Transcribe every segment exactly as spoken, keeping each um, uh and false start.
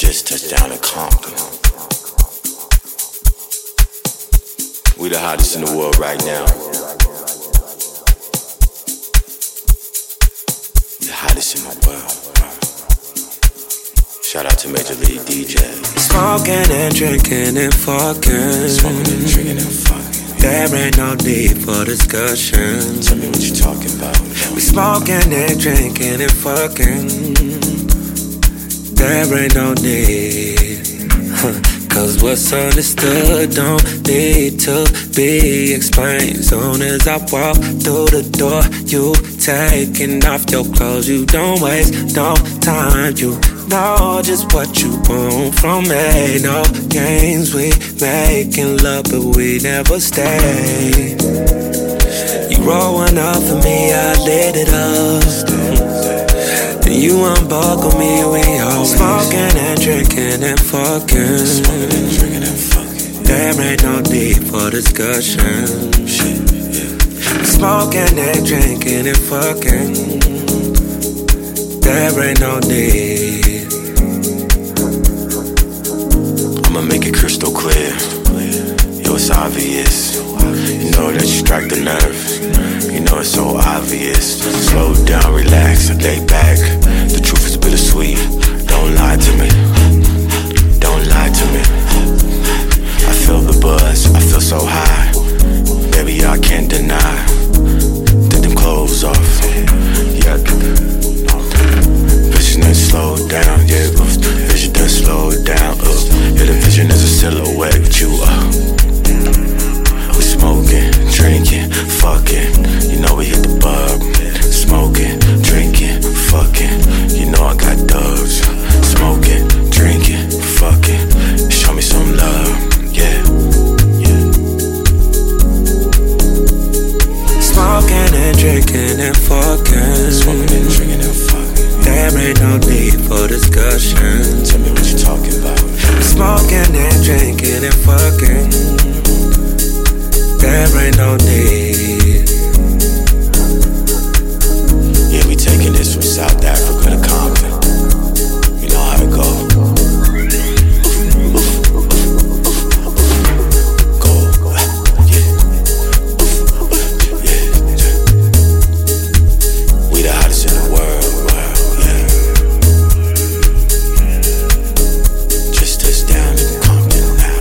Just touched down in Compton. We the hottest in the world right now. The hottest in the world. Shout out to Major League D J. Smoking and drinking and fucking. Smoking and drinking and fucking. There ain't no need for discussion. Tell me what you talking about. We smoking and drinking and fucking. There ain't no need. Huh. Cause what's understood don't need to be explained. Soon as I walk through the door, you taking off your clothes. You don't waste no time. You know just what you want from me. No games, we making love, but we never stay. You rolling up for me, I lit it up. Then you unbuckle me, we always smoking and drinking and fucking. Smoking and drinking and fucking. There ain't no need for discussion. Shit, yeah. Smoking and drinking and fucking. There ain't no need. I'ma make it crystal clear. Yo, it's obvious. You know that you strike the nerve. You know it's so obvious. Slow down, relax, lay back. The truth is bittersweet. Don't lie to me. Don't lie to me. I feel the buzz. I feel so high. Baby, I can't deny. Take them clothes off. Yeah. Vision done slow down. Yeah. Vision done slow down. Uh. Yeah, the vision is a silhouette with you. Uh. We smoking, drinking, fucking. You know we hit the bug. Smoking, drinking, fucking. You know I got dubs. Smoking, drinking, fucking. Show me some love, yeah, yeah. Smoking and drinking and fucking. Smoking and drinking and fucking. There ain't no need for discussion. Tell me what you talking about. Smoking and drinking and fucking. There ain't no need. Yeah, we taking this from South Africa to Compton. You know how it go. Go, yeah. Yeah. We the hottest in the world, world, yeah. Just touched down in Compton now.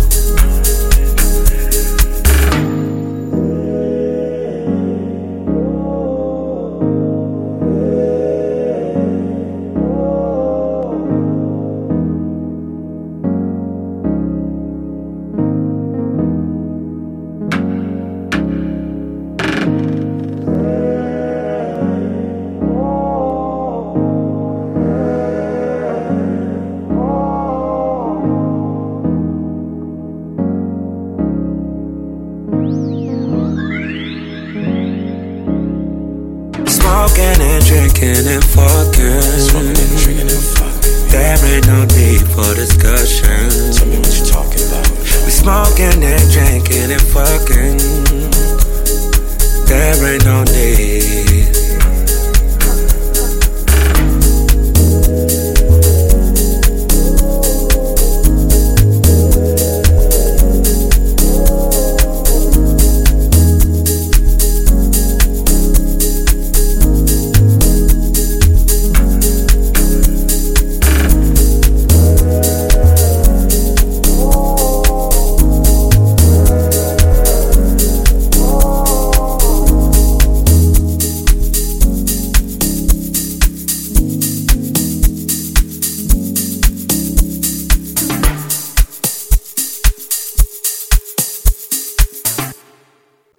Smoking and drinking and fucking. Smoking and drinking and fucking. There ain't no need for discussion. Tell me what you talking about. We smoking and drinking and fucking. There ain't no